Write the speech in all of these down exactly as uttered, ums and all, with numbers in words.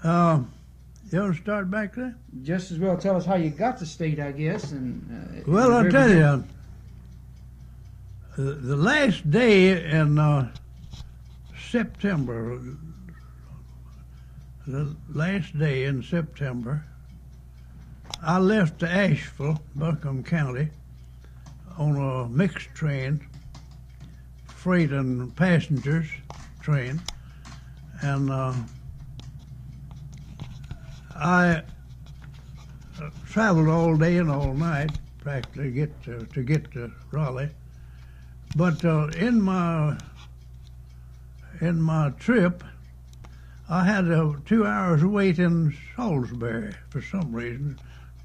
Uh, you want to start back there? Just as well tell us how you got to state, I guess. And uh, Well, I'll tell you, uh, the last day in uh, September, the last day in September, I left Asheville, Buncombe County, on a mixed train, freight and passengers train, and uh, I uh, traveled all day and all night practically get to, to get to Raleigh. But uh, in my in my trip, I had uh, two hours wait in Salisbury for some reason,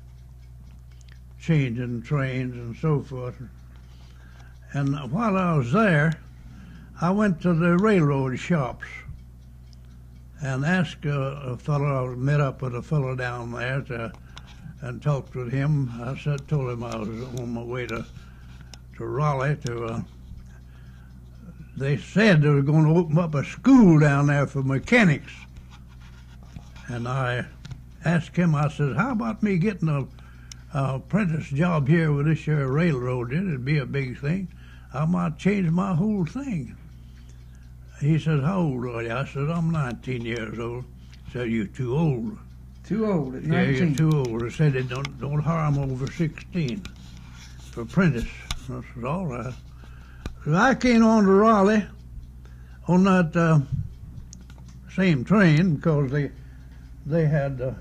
changing trains and so forth. And while I was there, I went to the railroad shops and asked a, a fellow, I met up with a fellow down there to, and talked with him. I said, told him I was on my way to, to Raleigh to, uh, they said they were going to open up a school down there for mechanics. And I asked him, I said, how about me getting a, a apprentice job here with this here railroad? It'd be a big thing. I might change my whole thing. He said, how old are you? I said, I'm nineteen years old. He said, you're too old. Too old at Yeah, nineteen? you're too old. He said, it don't, don't hire them over sixteen for apprentice. I said, all right. So I came on to Raleigh on that uh, same train because they they had uh,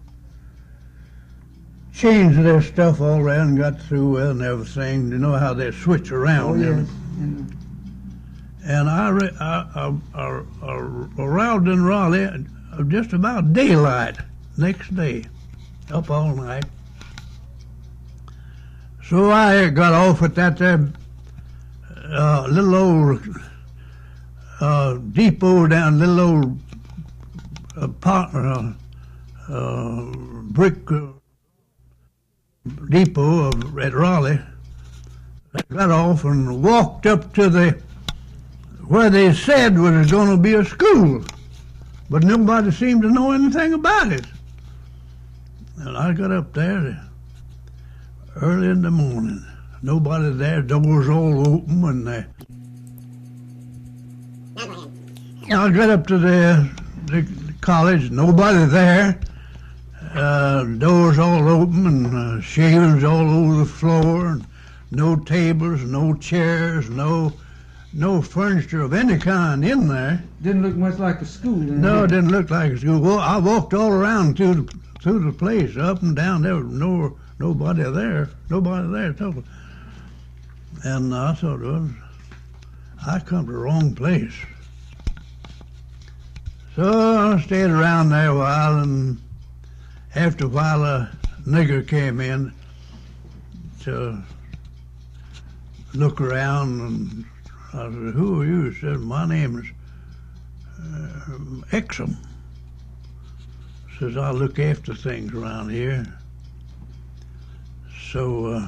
changed their stuff all around and got through with and everything. You know how they switch around. Oh, yes. And, And and I, re- I, I, I, I arrived in Raleigh at just about daylight next day, up all night. So I got off at that there uh, little old uh, depot down, little old uh, partner, uh, uh, brick uh, depot of, at Raleigh. I got off and walked up to the where they said was going to be a school, but nobody seemed to know anything about it. And I got up there early in the morning. Nobody there, doors all open, and they, I got up to the, the college, nobody there, uh, doors all open, and uh, shavings all over the floor, and no tables, no chairs, no no furniture of any kind in there. didn't look much like a school. Then, No, it did didn't look like a school. Well, I walked all around through the, through the place, up and down. There was no nobody there, nobody there at all. And I thought, well, I come to the wrong place. So I stayed around there a while, and after a while, a nigger came in to look around, and I said, who are you? He said, my name is uh, Exum. Says, I look after things around here. So uh,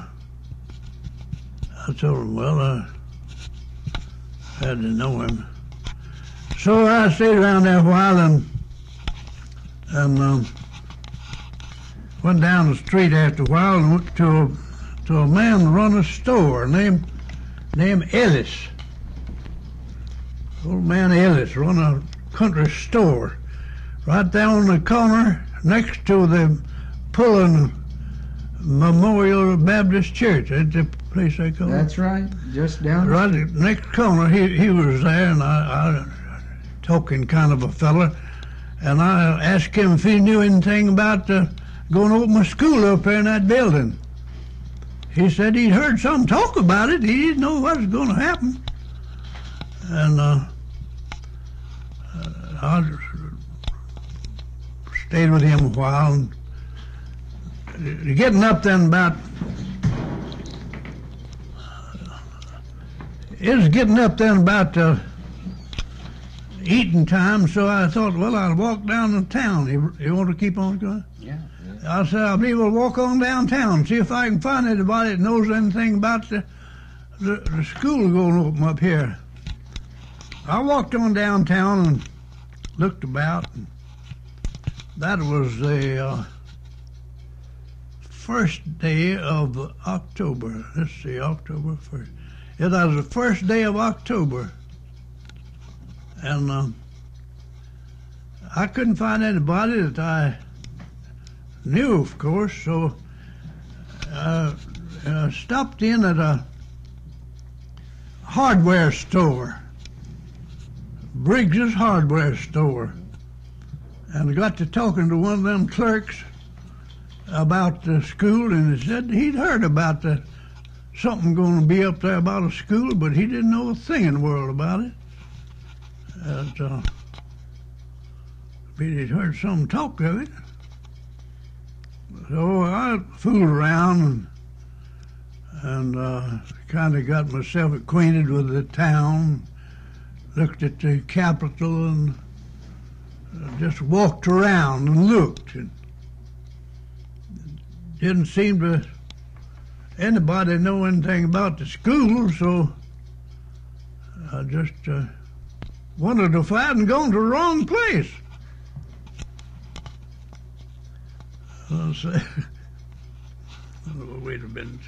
I told him, well, I had to know him. So I stayed around there a while and and um, went down the street after a while and went to a, to a man who run a store named named Ellis. Old man Ellis run a country store right down on the corner next to the Pullen Memorial Baptist Church. That's the place they call it. That's right, just down. Right at the next corner, he he was there, and I, I talking kind of a fella, and I asked him if he knew anything about uh, going to open a school up there in that building. He said he'd heard some talk about it. He didn't know what was going to happen. And uh, I stayed with him a while. And getting up then about, it was getting up then about uh, eating time, so I thought, well, I'll walk down to town. You, you want to keep on going? Yeah. I said, I'll be able to walk on downtown, see if I can find anybody that knows anything about the, the, the school going to open up here. I walked on downtown and looked about and that was the uh, first day of October. Let's see, October first. It was the first day of October. And uh, I couldn't find anybody that I knew, of course, so I uh, uh, stopped in at a hardware store, Briggs's hardware store, and I got to talking to one of them clerks about the school, and he said he'd heard about the something going to be up there about a school, but he didn't know a thing in the world about it. And, uh, but he'd heard some talk of it. So I fooled around and, and uh, kind of got myself acquainted with the town, looked at the Capitol, and uh, just walked around and looked. And didn't seem to anybody know anything about the school, so I just uh, wondered if I hadn't gone to the wrong place. I'll say, oh, wait a minute.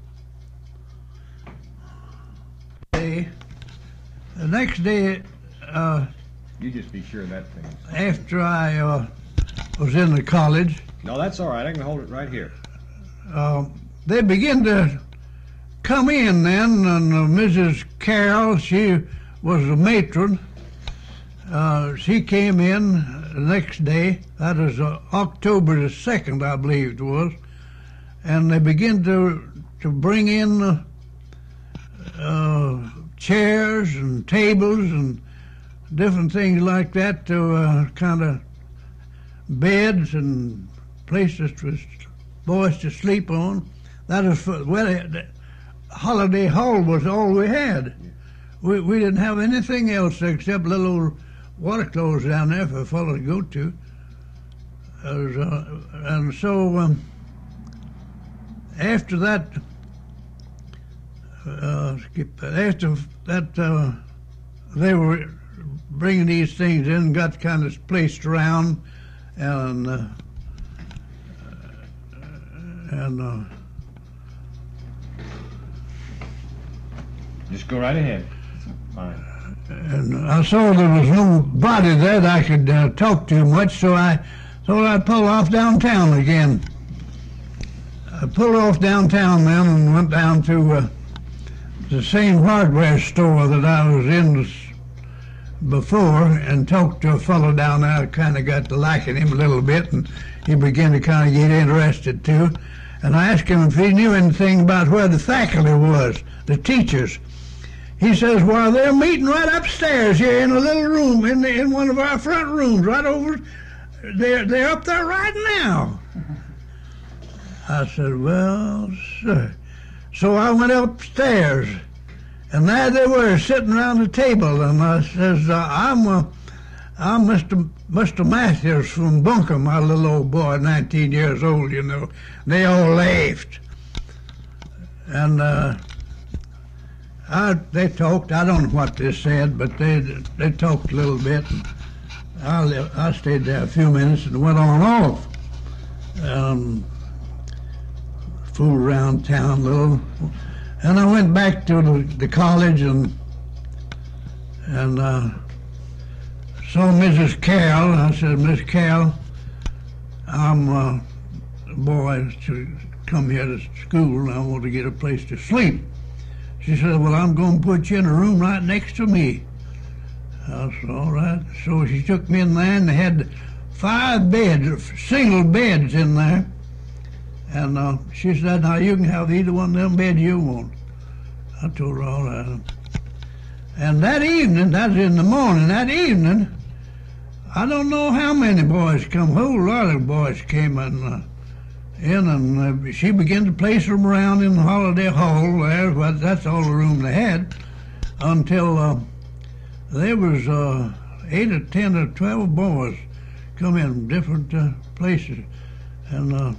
Day, the next day, uh, you just be sure that thing. After I uh, was in the college. No, that's all right. I can hold it right here. Uh, they began to come in then, and uh, Missus Carroll, she was the matron. Uh, she came in the next day. That was uh, October the second, I believe it was. And they began to to bring in uh, uh, chairs and tables and different things like that to uh, kind of beds and places for boys to sleep on. That was for, well, the Holiday Hall was all we had. We we didn't have anything else except little old water clothes down there for a fellow to go to. Was, uh, and so um, after that, uh, skip that. After that, uh, they were bringing these things in, got kind of placed around, and uh, and. Uh, Just go right ahead. Fine. And I saw there was nobody there that I could uh, talk to much, so I thought I'd pull off downtown again. I pulled off downtown then and went down to uh, the same hardware store that I was in before and talked to a fellow down there. I kind of got to liking him a little bit, and he began to kind of get interested too. And I asked him if he knew anything about where the faculty was, the teachers. He says, well, they're meeting right upstairs here in a little room, in the, in one of our front rooms, right over. They're they're up there right now. I said, well, sir. So I went upstairs, and there they were sitting around the table, and I says, uh, I'm uh, I'm Mister Mister Matthews from Bunker, my little old boy, nineteen years old, you know. They all laughed, and. Uh, I, they talked. I don't know what they said, but they they talked a little bit. I I stayed there a few minutes and went on off. Um, fooled around town a little, and I went back to the, the college and and uh, saw Missus Carroll. I said, Miss Carroll, I'm uh, a boy to come here to school, and I want to get a place to sleep. She said, well, I'm going to put you in a room right next to me. I said, all right. So she took me in there, and they had five beds, single beds in there. And uh, she said, now you can have either one of them beds you want. I told her, all right. And that evening, that was in the morning, that evening, I don't know how many boys come, a whole lot of boys came in. Uh, in, and uh, she began to place them around in the Holiday Hall there. Well, that's all the room they had, until uh, there was uh, eight or ten or twelve boys come in from different uh, places, and uh,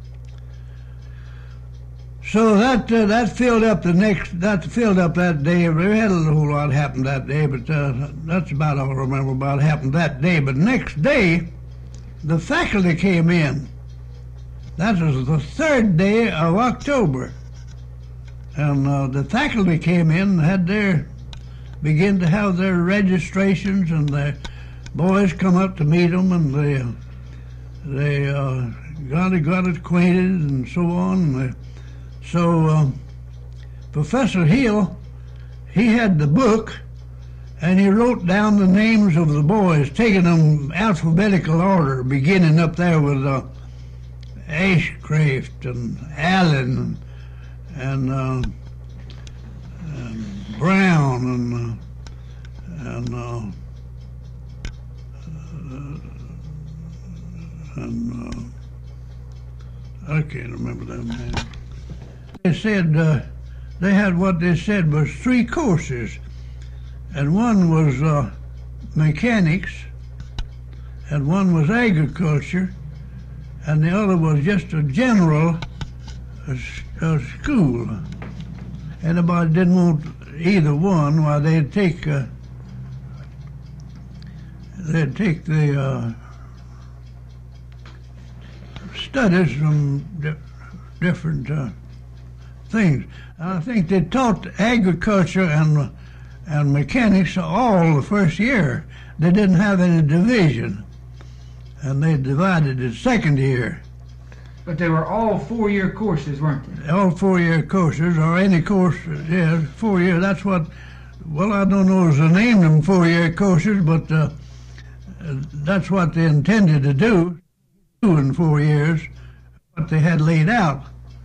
so that uh, that filled up the next. That filled up that day. We had a whole lot happened that day, but uh, that's about all I remember about happened that day. But next day, the faculty came in. That was the third day of October. And uh, the faculty came in and had their, begin to have their registrations, and the boys come up to meet them, and they, they uh, got, got acquainted and so on. And they, so uh, Professor Hill, he had the book, and he wrote down the names of the boys, taking them alphabetical order, beginning up there with uh, Ashcraft and Allen and, uh, and Brown and uh, and uh, and uh, I can't remember that name. They said uh, they had what they said was three courses, and one was uh, mechanics, and one was agriculture, and the other was just a general uh, uh, school. Anybody didn't want either one, why they'd take uh, they'd take the uh, studies from di different uh, things. And I think they taught agriculture and and mechanics all the first year. They didn't have any division, and they divided it second year. But they were all four-year courses, weren't they? All four-year courses, or any course, yeah, four-year, that's what, well, I don't know if they named them four-year courses, but uh, that's what they intended to do, two in four years, what they had laid out.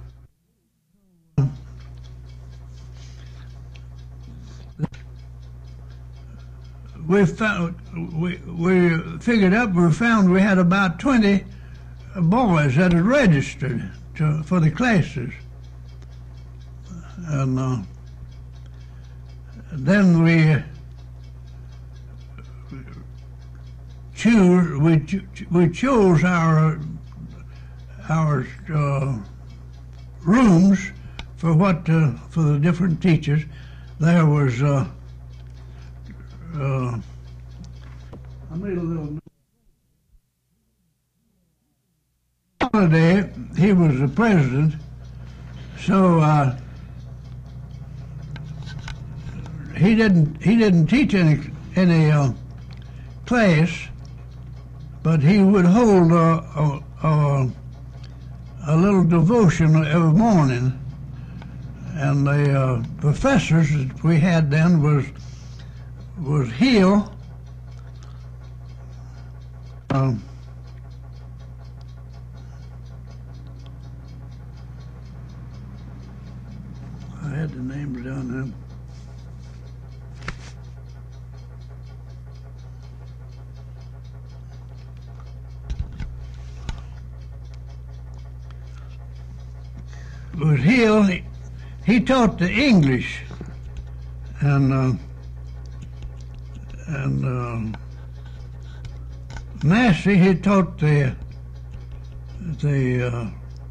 We found, we, we figured up, we found we had about twenty boys that had registered to, for the classes. And uh, then we choose, we, cho we chose our, our uh, rooms for what, uh, for the different teachers. There was, uh, uh, I made a little holiday. He was the president, so uh, he didn't he didn't teach any any uh, class, but he would hold a, a, a, a little devotion every morning, and the uh, professors that we had then was was Hill. Um, I had the names down there. It was Hill. He, he taught the English, and uh, and uh, Massey, he taught the the uh,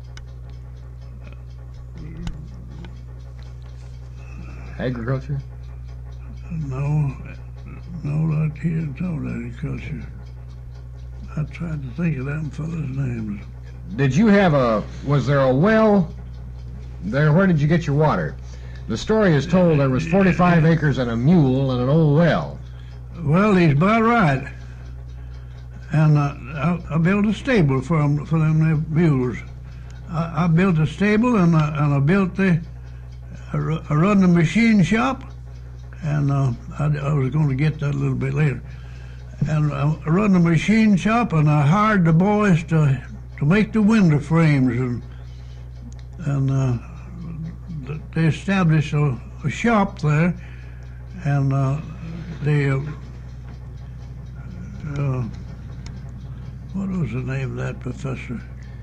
agriculture? No, no, he didn't taught agriculture. I tried to think of them fellas' names. Did you have a, was there a well there? Where did you get your water? The story is told there was forty-five acres and a mule and an old well. Well, he's about right. And uh, I, I built a stable for them, for them there mules. I, I built a stable, and I, and I built the, I, I run the machine shop, and uh, I, I was going to get that a little bit later. And I run the machine shop, and I hired the boys to to make the window frames, and and uh, they established a, a shop there, and uh, they. Uh, uh, what was the name of that professor?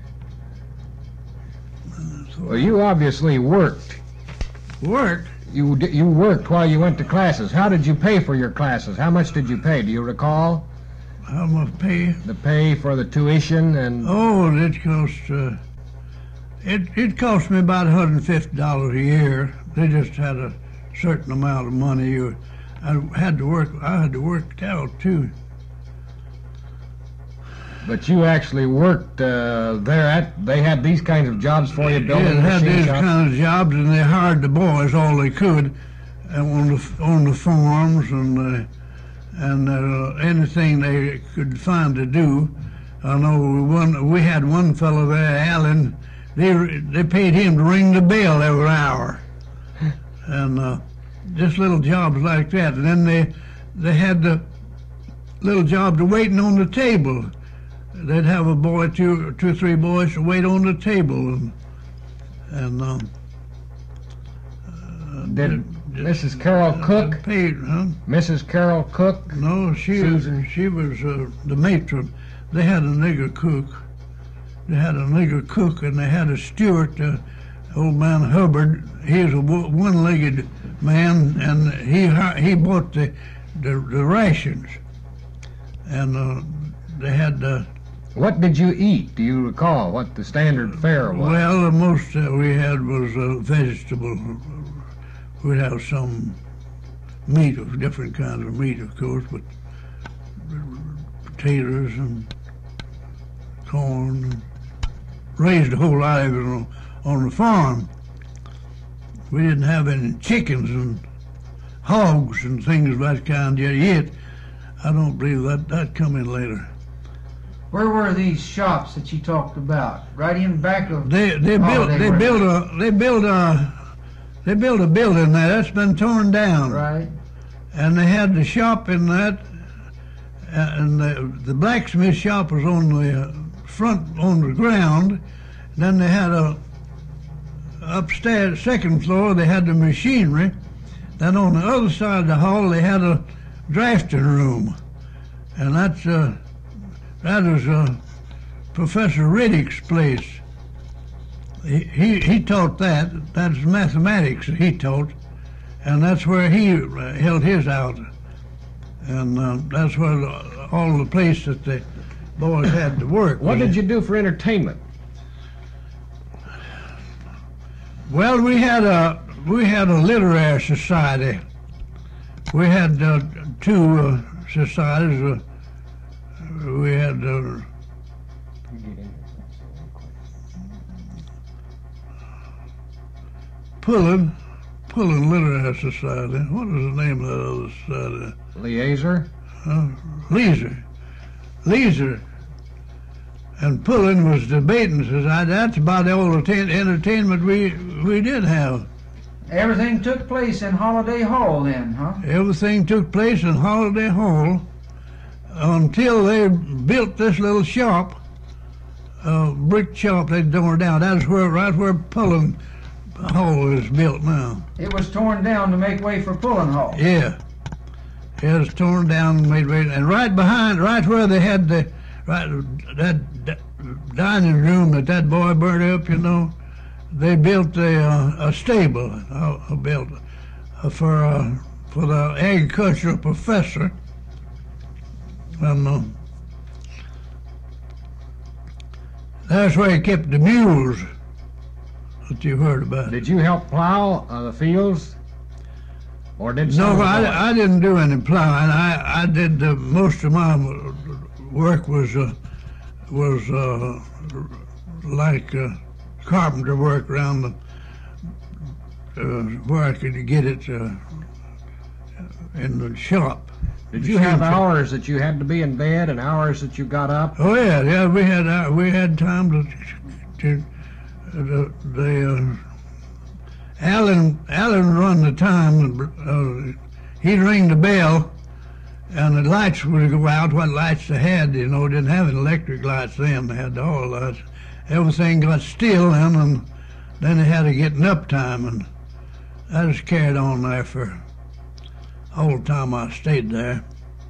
Well, you obviously worked. Worked? You you worked while you went to classes. How did you pay for your classes? How much did you pay? Do you recall? How much pay? The pay for the tuition and... Oh, it cost, uh, it, it cost me about one hundred fifty dollars a year. They just had a certain amount of money. You, I had to work, I had to work out too. But you actually worked uh, there at, they had these kinds of jobs for you, building Yeah, they had machine these shops? kind of jobs, and they hired the boys all they could uh, on the on the farms and uh, and uh, anything they could find to do. I know one we had one fellow there, Allen. They they paid him to ring the bell every hour, and uh, just little jobs like that. And then they they had the little jobs of waiting on the table. They'd have a boy, two, two or three boys to wait on the table, and, and um, uh, Did Missus Carol Cook? Paid, huh? Missus Carol Cook? No, she Susan? she was uh, the matron. They had a nigger cook. They had a nigger cook, and they had a steward, uh, old man Hubbard. He was a one-legged man, and he he bought the the, the rations, and uh, they had. Uh, What did you eat? Do you recall what the standard fare was? Well, the most that we had was uh, vegetable. We'd have some meat, of different kinds of meat, of course, but potatoes and corn. And raised a whole lot of it on, on the farm. We didn't have any chickens and hogs and things of that kind yet. Yet, I don't believe that that come in later. Where were these shops that you talked about? Right in back of. They they Oh, built they they were- built a they built a they built a building there that's been torn down, Right. and they had the shop in that, and the, the blacksmith shop was on the front on the ground. Then they had a upstairs second floor. They had the machinery. Then on the other side of the hall they had a drafting room, and that's uh, that was uh, Professor Riddick's place. He, he he taught that. That's mathematics he taught, and that's where he uh, held his out. And uh, that's where the, all the place that the boys had to work. What was. did you do for entertainment? Well, we had a we had a literary society. We had uh, two uh, societies. Uh, we had. Uh, Pullen, Pullen Literary Society. What was the name of that other society? Liaison? Uh, Leisure. Leisure. And Pullen was debating society. That's about all the ten- entertainment we we did have. Everything took place in Holiday Hall then, huh? Everything took place in Holiday Hall until they built this little shop, uh, brick shop they tore down. That's where right where Pullen Hall is built now. It was torn down to make way for Pullen Hall. Yeah. It was torn down and made ready. And right behind, right where they had the, right, that, that dining room that that boy burned up, you know, they built a, uh, a stable, uh, uh, built uh, for, uh, for the agricultural professor. And uh, that's where he kept the mules that you heard about. Did you help plow uh, the fields? Or did some No, of the boys? I, I didn't do any plowing. I, I did uh, most of my work was uh, was uh, like uh, carpenter work around the uh, where I could get it uh, in the shop. Did you have Machine shop. hours that you had to be in bed and hours that you got up? Oh yeah, yeah. We had uh, we had time to to the the. Uh, Alan Alan run the time. Uh, he'd ring the bell, and the lights would go out. What lights they had, you know, didn't have any electric lights then. They had the hall lights. Everything got still then, and then they had to get an up time, and I just carried on there for all the time I stayed there.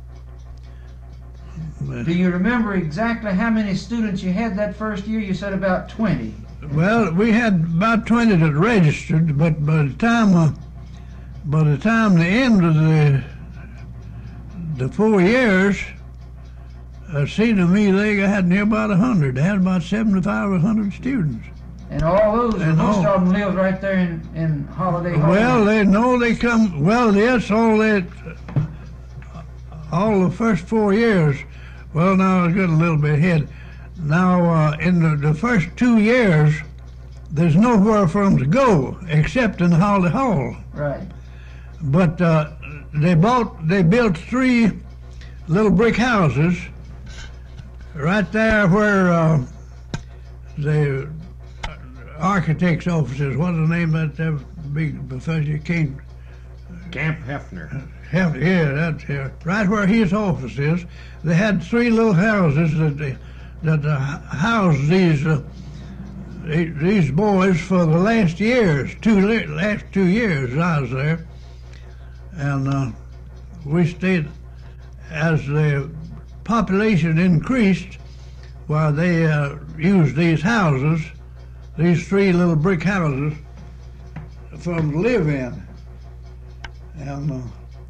But, Do you remember exactly how many students you had that first year? You said about twenty. well, we had about twenty that registered, but by the time uh, by the time the end of the the four years, it seemed to me they had near about a hundred. They had about seventy-five or a hundred students. And all those, And most all- of them lived right there in, in Holiday Hall. Well, they know they come. Well, yes, all that, all the first four years, Well, now I got a little bit ahead. Now, uh, in the, the first two years, there's nowhere for them to go except in Holly Hall. Right. But uh, they bought, they built three little brick houses right there where uh, the architect's office is. What's the name of that big professor? King Camp Hefner. Hef- Yeah, that's it. Right where his office is. They had three little houses that they, that uh, housed these uh, these boys for the last years, two last two years I was there, and uh, we stayed as the population increased. While they uh, used these houses, these three little brick houses, for them to live in, and uh,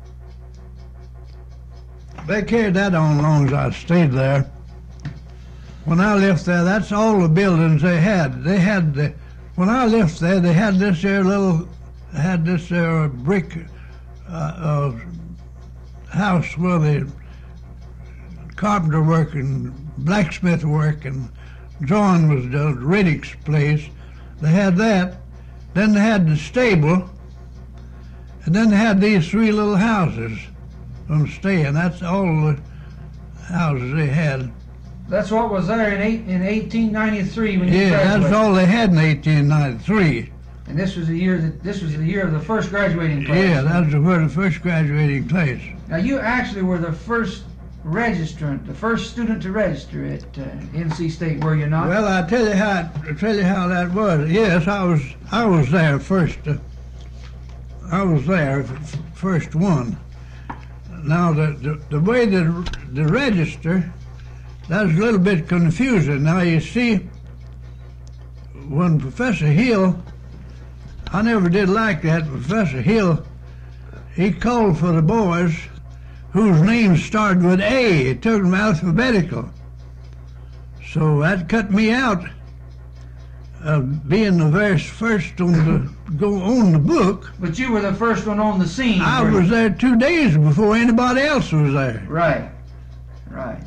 they carried that on as long as I stayed there. When I left there, that's all the buildings they had. They had the, when I left there, they had this there little, they had this there brick uh, uh, house where the carpenter work and blacksmith work and drawing was done, Riddick's place. They had that. Then they had the stable, and then they had these three little houses from staying. That's all the houses they had. That's what was there in eight, in eighteen ninety-three when you Yeah, graduated. that's all they had in eighteen ninety-three. And this was the year that this was the year of the first graduating class. Yeah, that was the, where the first graduating class. Now you actually were the first registrant, the first student to register at uh, N C State, were you not? Well, I tell you how I tell you how that was. Yes, I was I was there first. Uh, I was there f- first one. Now the the, the way the the register, that was a little bit confusing. Now you see, when Professor Hill, I never did like that. Professor Hill, he called for the boys whose names started with A. It took them alphabetical. So that cut me out of being the very first on the go on the book. But you were the first one on the scene. I were was you? there two days before anybody else was there. Right, right.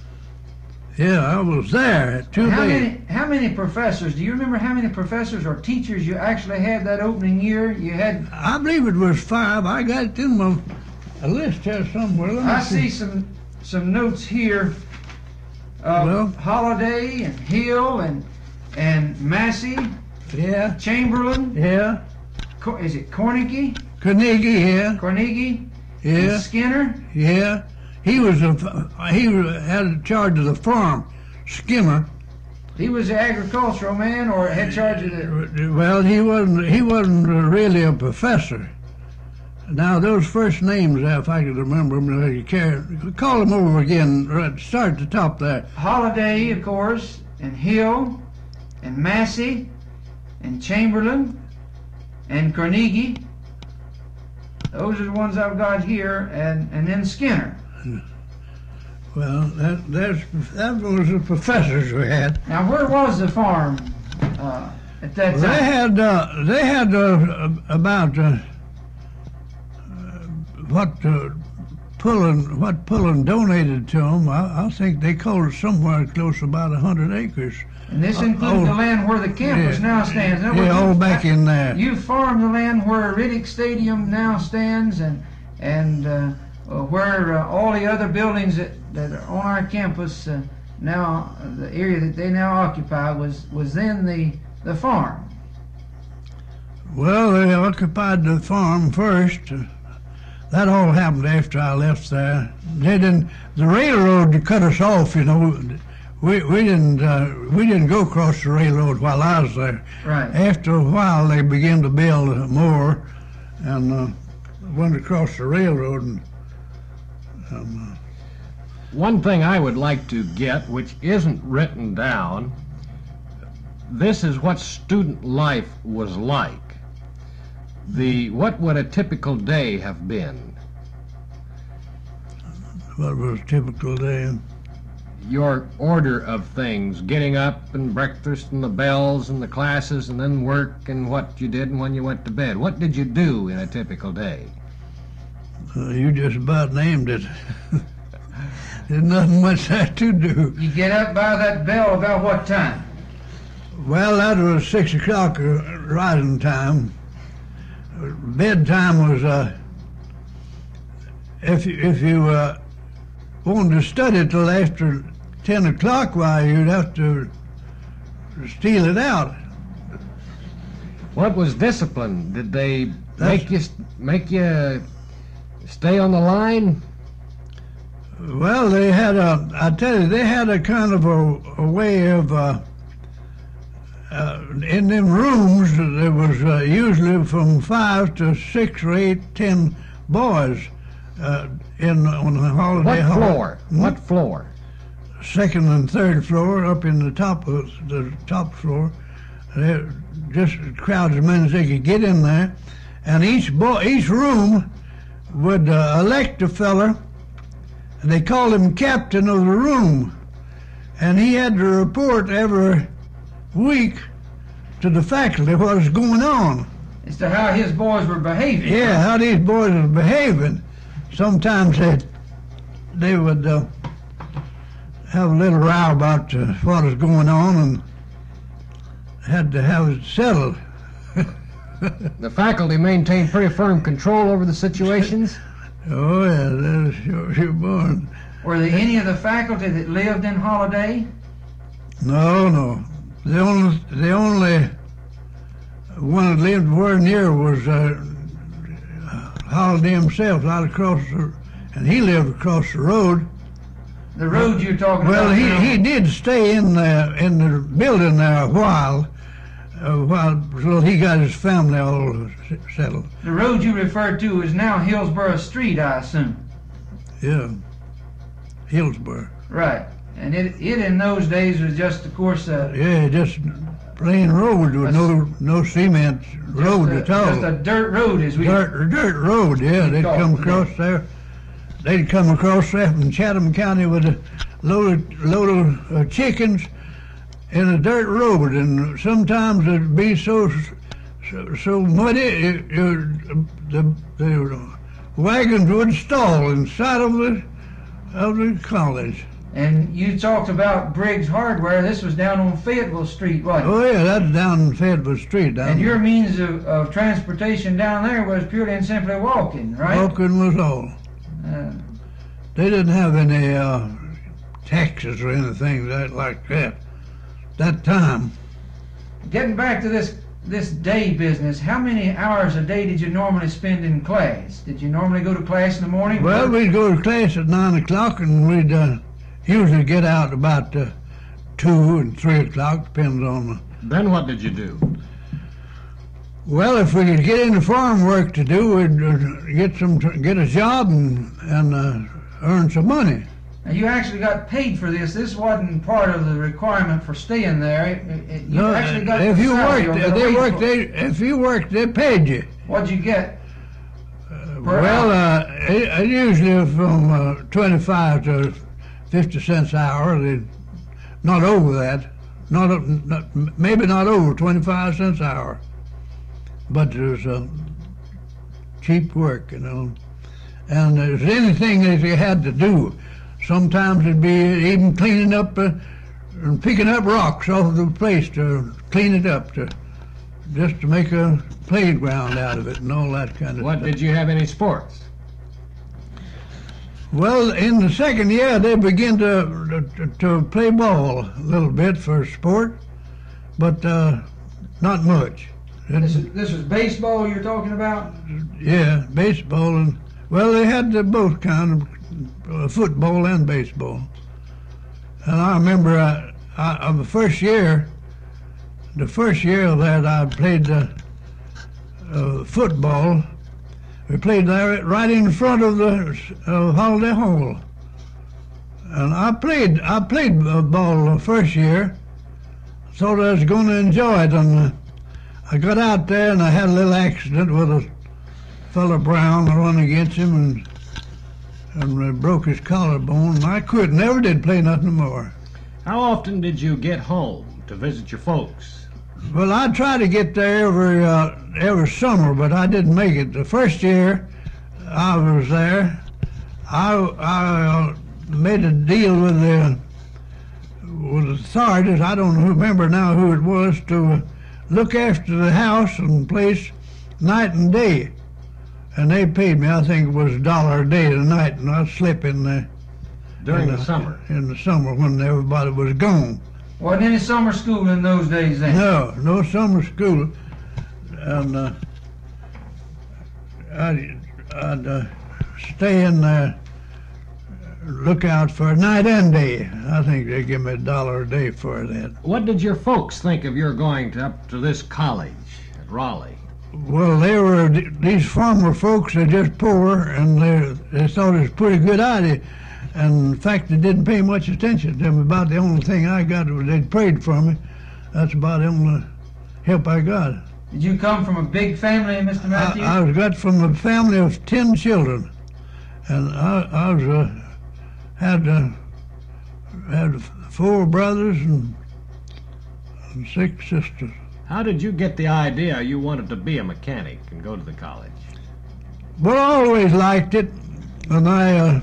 Yeah, I was there two How days. many, how many professors, do you remember how many professors or teachers you actually had that opening year? You had, I believe it was five. I got it in my a list here somewhere. Let me I see some some notes here of Well. Holiday and Hill and and Massey, Yeah, Chamberlain, yeah. Co- is it Carnegie? Carnegie, yeah, Carnegie? yeah, And Skinner? yeah. He was a he was- had charge of the farm. Skinner. He was the agricultural man or had charge of the... Well, he wasn't. He wasn't really a professor. Now those first names, if I could remember them, you care. Call them over again. Right, start at the top there. Holiday, of course, and Hill, and Massey, and Chamberlain, and Carnegie. Those are the ones I've got here, and, and then Skinner. Well, that that's, that was the professors we had. Now, where was the farm uh, at that Well, they time? had uh, they had uh, about uh, what uh, Pullen what Pullen donated to them. I, I think they called it somewhere close to about a hundred acres. And this uh, includes oh, the land where the campus yeah. now stands. In other Yeah, words, all you- back in there. You farmed the land where Riddick Stadium now stands, and and uh, uh, where uh, all the other buildings that, that are on our campus uh, now, uh, the area that they now occupy was was then the the farm. Well, they occupied the farm first. That all happened after I left there. They didn't. The railroad cut us off. You know, we we didn't uh, we didn't go across the railroad while I was there. Right. After a while, they began to build more, and uh, went across the railroad. And um, One thing I would like to get, which isn't written down, this is what student life was like. The what would a typical day have been? what was a typical day? Your order of things, getting up and breakfast and the bells and the classes and then work and what you did and when you went to bed. What did you do in a typical day? Uh, you just about named it. There's nothing much there to do. You get up by that bell about what time? Well, that was six o'clock uh, rising time. Bedtime was, uh, if you, if you uh, wanted to study till after ten o'clock, why, you'd have to steal it out. What was discipline? Did they That's- make you make you stay on the line? Well, they had a, I tell you, they had a kind of a, a way of, uh, uh, in them rooms, there was uh, usually from five to six or eight, ten boys uh, in on the holiday What hall. floor? Hmm? What floor? Second and third floor, up in the top of the top floor. They just crowds as many as they could get in there, and each boy, each room would uh, elect a feller, and they called him captain of the room, and he had to report every week to the faculty what was going on. As to how his boys were behaving. Yeah, how these boys were behaving. Sometimes they they would uh, have a little row about uh, what was going on, and had to have it settled. The faculty maintained pretty firm control over the situations. Oh yeah, that's sure, sure born. Were there any of the faculty that lived in Holiday? No, no. The only the only one that lived very near was uh, Holiday himself, out across the, and he lived across the road. The road you're talking Well, about he, now? he did stay in the in the building there a while, a while till he got his family all s- settled. The road you referred to is now Hillsborough Street, I assume. Yeah, Hillsborough. Right. And it, it in those days was just, of course, uh, Yeah, just plain road with no no cement road just, at a, all. just a dirt road, as we Dirt, dirt road, yeah. We They'd call come it across there. They'd come across there from Chatham County with a load of, load of uh, chickens in a dirt road, and sometimes it'd be so so, so muddy, it, it, the, the wagons would stall inside of the of the college. And you talked about Briggs Hardware. This was down on Fayetteville Street, wasn't it? Oh yeah, that's down Fayetteville Street. Down And your means of, of transportation down there was purely and simply walking, right? walking was all. Uh, They didn't have any uh, taxes or anything that like that. That time. getting back to this this day business, how many hours a day did you normally spend in class? Did you normally go to class in the morning? Well, we'd go to class at nine o'clock, and we'd uh, usually get out about uh, two and three o'clock, depends on the. Then what did you do? Well, if we could get into farm work to do, we'd uh, get some get a job and and uh, earn some money. Now, you actually got paid for this. This wasn't part of the requirement for staying there. It, it, you No, actually got if the you salary worked, or the they wage worked. for- They if you worked, they paid you. What'd you get? Per Well, uh, it, it usually from uh, twenty-five to fifty cents an hour. They, not over that. Not, up- not maybe not over twenty-five cents an hour. But there's uh, cheap work, you know. And there's anything that you had to do. Sometimes it'd be even cleaning up uh, and picking up rocks off the place to clean it up, to just to make a playground out of it and all that kind of What stuff. did you have any sports? Well, in the second year, they begin to to, to play ball a little bit for sport, but uh, not much. This is, this is baseball you're talking about? Yeah, baseball and well, they had the both kind of uh, football and baseball. And I remember I, I, of the first year, the first year that I played uh, uh, football. We played there right in front of the uh, Holiday Hall, and I played. I played uh, ball the first year. Thought I was going to enjoy it, and uh, I got out there and I had a little accident with a fella Brown. I run against him and and uh, broke his collarbone. And I quit. Never did play nothing more. How often did you get home to visit your folks? Well, I tried to get there every uh, every summer, but I didn't make it. The first year I was there, I I uh, made a deal with the with the authorities. I don't remember now who it was, to uh, look after the house and place night and day. And they paid me, I think it was a dollar a day to night, and I'd sleep in there. During in the summer? In the summer when everybody was gone. Wasn't any summer school in those days then? No, no summer school. And uh, I'd, I'd uh, stay in there, look out for night and day. I think they give me a dollar a day for that. What did your folks think of your going to, up to this college at Raleigh? Well, they were, these farmer folks are just poor, and they, they thought it was a pretty good idea. And in fact, they didn't pay much attention to me. About the only thing I got was they prayed for me. That's about the only help I got. Did you come from a big family, Mister Matthews? I, I was got from a family of ten children, and I, I was uh, had uh, had four brothers and, and six sisters. How did you get the idea you wanted to be a mechanic and go to the college? Well, I always liked it, and I uh,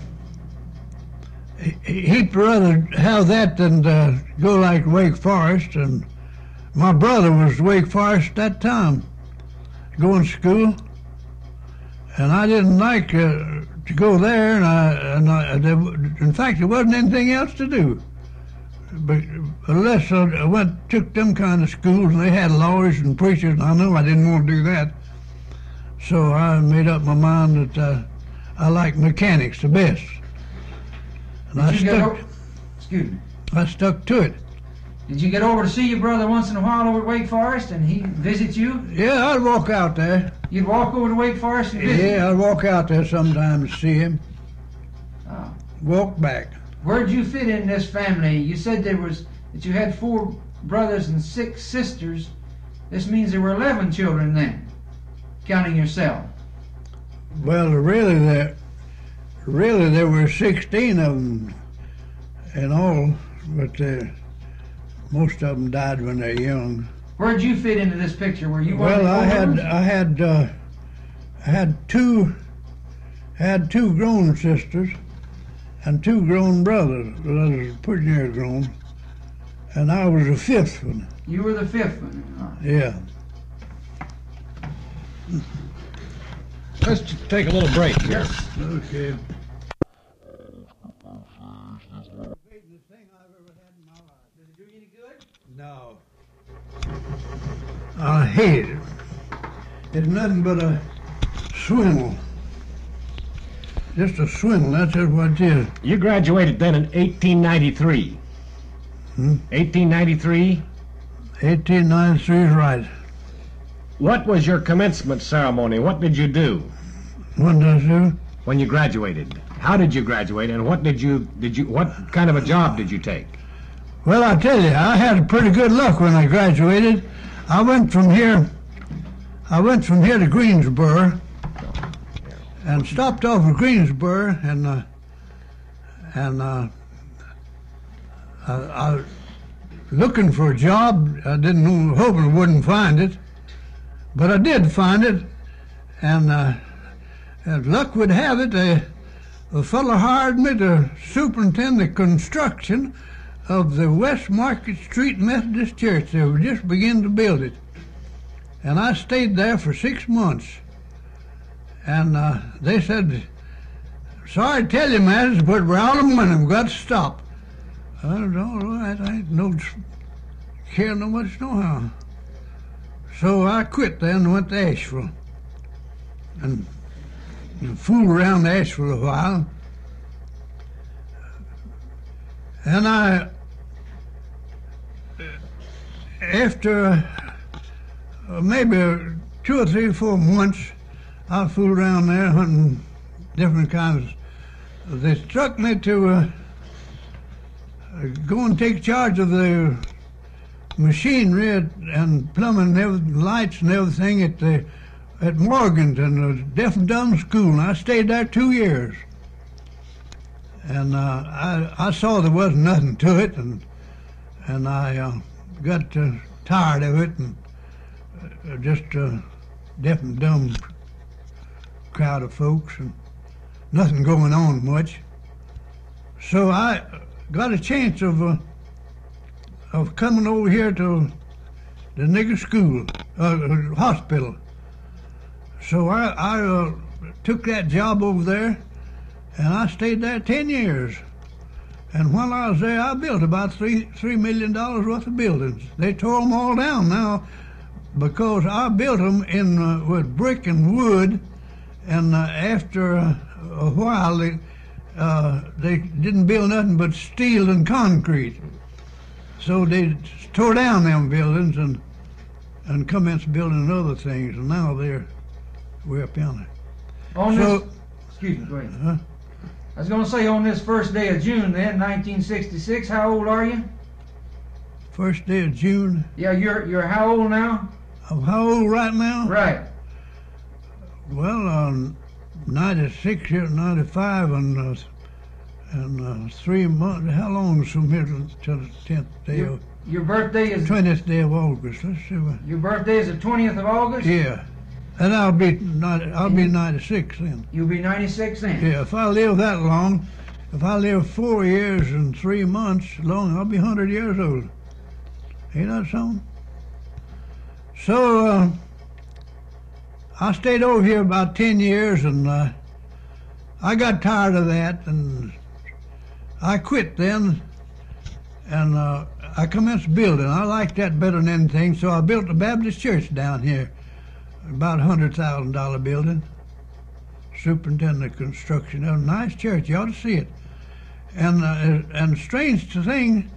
he'd rather have that than uh, go like Wake Forest. And my brother was Wake Forest at that time, going to school, and I didn't like uh, to go there. And I, and I, there, in fact, there wasn't anything else to do. But unless I went took them kind of schools, and they had lawyers and preachers, and I knew I didn't want to do that. So I made up my mind that uh, I like mechanics the best. And Did I you get stuck, over, excuse me. I stuck to it. Did you get over to see your brother once in a while over at Wake Forest, and he visit you? Yeah, I'd walk out there. You'd walk over to Wake Forest and visit? Yeah, I'd walk out there sometimes to see him. Oh. Walk back. Where'd you fit in this family? You said there was that you had four brothers and six sisters. This means there were eleven children then, counting yourself. Well, really, there, really there were sixteen of them in all, but uh, most of them died when they were young. Where'd you fit into this picture? Were you one of Well, the I had, oldest? I had, uh, I had two, had two grown sisters and two grown brothers. Well, I was pretty near grown, and I was the fifth one. You were the fifth one. All right. Yeah. Let's just take a little break here. Yes. Okay. Does it do you any good? No. I hate it. It's nothing but a swindle. Just a swindle, that's just what it is. You graduated then in eighteen ninety-three. Hmm? eighteen ninety-three? eighteen ninety-three is right. What was your commencement ceremony? What did you do What did I do? when you graduated? How did you graduate, and what did you did you what kind of a job did you take? Well, I tell you, I had pretty good luck when I graduated. I went from here, I went from here to Greensboro, and stopped off at Greensboro, and uh, and uh, I, I was looking for a job. I didn't know, hoping I wouldn't find it, but I did find it, and uh, as luck would have it, a, a fellow hired me to superintend the construction of the West Market Street Methodist Church. They were just beginning to build it, and I stayed there for six months. And uh, they said, "Sorry to tell you, man, but we're out of money. We've got to stop." I said, "All right, I ain't no care no much no how." So I quit there and went to Asheville, and, and fooled around Asheville a while. And I, after uh, maybe two or three, four months, I fooled around there hunting different kinds. They struck me to uh, go and take charge of the machinery at, and plumbing and everything, lights and everything at the at Morganton, a deaf and dumb school. And I stayed there two years. And uh, I, I saw there wasn't nothing to it, and and I uh, got uh, tired of it, and uh, just a deaf and dumb crowd of folks, and nothing going on much. So I got a chance of uh, of coming over here to the nigger school, uh, hospital. So I, I uh, took that job over there, and I stayed there ten years. And while I was there, I built about three three million dollars worth of buildings. They tore them all down now because I built them in uh, with brick and wood. And uh, after uh, a while, they uh, they didn't build nothing but steel and concrete. So they tore down them buildings and and commenced building other things. And now they're way up yonder. On So- this, excuse me, go ahead. Huh? I was going to say, on this first day of June, then, nineteen sixty-six, how old are you? First day of June. Yeah, you're you're how old now? Of how old right now? Right. Well, um, ninety-six, here, ninety-five, and uh, and uh, three months. How long is from here to, to the tenth day Your, of your birthday is twentieth day of August? Let's see what. your birthday is the twentieth of August. Yeah, and I'll be ninety, I'll be ninety-six then. You'll be ninety-six then. Yeah, if I live that long, if I live four years and three months long, I'll be hundred years old. Ain't that something? So uh, I stayed over here about ten years, and uh, I got tired of that, and I quit then, and uh, I commenced building. I liked that better than anything, so I built a Baptist church down here, about a hundred thousand dollar building. Superintendent of construction, a nice church. You ought to see it. And uh, and strange to thing,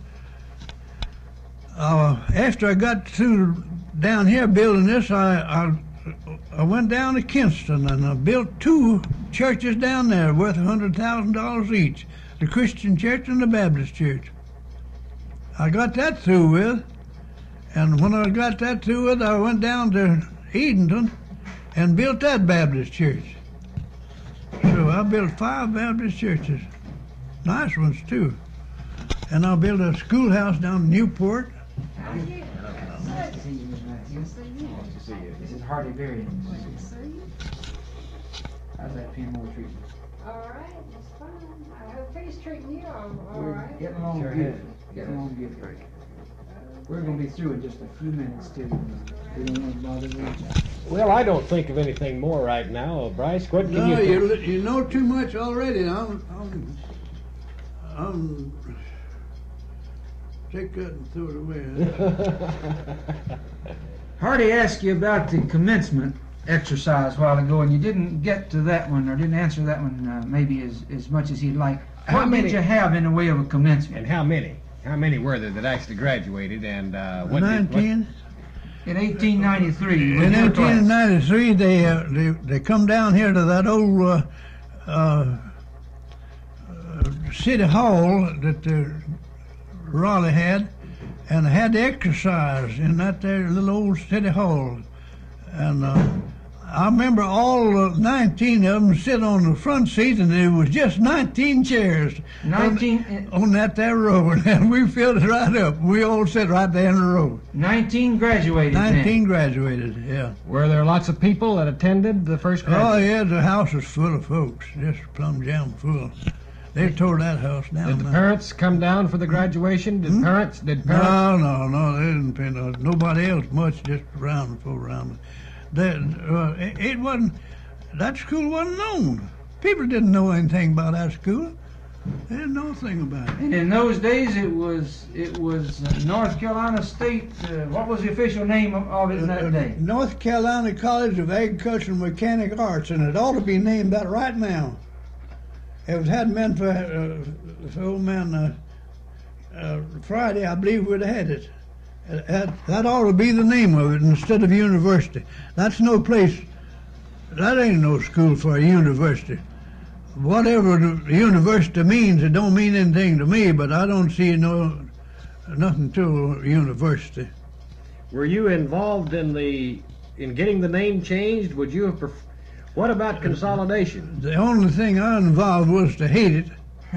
uh, after I got through down here building this, I, I I went down to Kinston and I built two churches down there worth a hundred thousand dollars each, the Christian church and the Baptist church. I got that through with, and when I got that through with, I went down to Edenton and built that Baptist church. So I built five Baptist churches, nice ones too. And I built a schoolhouse down in Newport. Nice to see you, Miss Matthews. Nice to see you. This is Hardy Berry. How's that P M O treatment? All right, it's fine. I hope he's treating you all, all We're right. getting along Sure good. is. Getting along good. We're going to be through in just a few minutes too. We don't want to bother you. Well, I don't think of anything more right now, Bryce. What can No, you? you you know too much already. I'm I'm I'm take that and throw it away. Hardy asked you about the commencement exercise a while ago, and you didn't get to that one, or didn't answer that one uh, maybe as, as much as he'd like. How What many- did you have in the way of a commencement? And how many? How many were there that actually graduated? And uh, what? did- Nineteen. In eighteen ninety-three. In with your class. eighteen ninety-three, they, uh, they they come down here to that old uh, uh, uh, city hall that uh, Raleigh had, and had the exercise in that there little old city hall. And uh, I remember all uh, nineteen of them sit on the front seat, and there was just nineteen chairs nineteen, on, on that there road, and we filled it right up. We all sat right there in the road. nineteen graduated. then. Nineteen graduated, yeah. Were there lots of people that attended the first Oh graduation? yeah, the house was full of folks, just plumb jam full. They tore that house down. Did the now. parents come down for the graduation? Did parents? Did parents? No, no, no, they didn't pay no, nobody else much, just around and folk around. That, uh, it, it wasn't, that school wasn't known. People didn't know anything about that school. They didn't know a thing about it. And in those days, it was it was uh, North Carolina State. Uh, what was the official name of, of it in that Uh, day? North Carolina College of Agriculture and Mechanic Arts, and it ought to be named that right now. It was hadn't been for, uh, for old man uh, uh, Friday, I believe we'd have had it. Uh, That, that ought to be the name of it instead of university. That's no place. That ain't no school for a university. Whatever the university means, it don't mean anything to me. But I don't see no nothing to a university. Were you involved in the in getting the name changed? Would you have? Pref- what about consolidation? The only thing I involved was to hate it.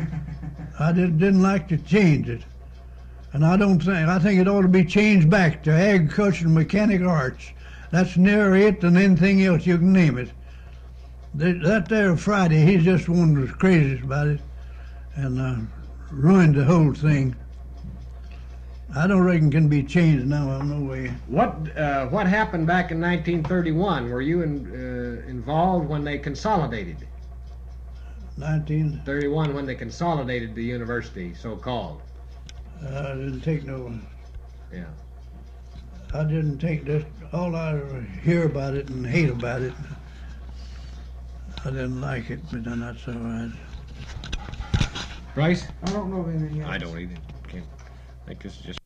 I did, didn't like to change it. And I don't think, I think it ought to be changed back to Agriculture and Mechanic Arts. That's nearer it than anything else you can name it. That, that there Friday, he's just one of the craziest about it. and uh, ruined the whole thing. I don't reckon it can be changed now, no way. What uh, what happened back in nineteen thirty-one? Were you in, uh, involved when they consolidated? nineteen thirty-one, when they consolidated the university, so-called. Uh, I didn't take no. Yeah. I didn't take this. All I hear about it and hate about it. I didn't like it, but then that's all right. Bryce? I don't know of anything else. I don't either. Can't. I think this is just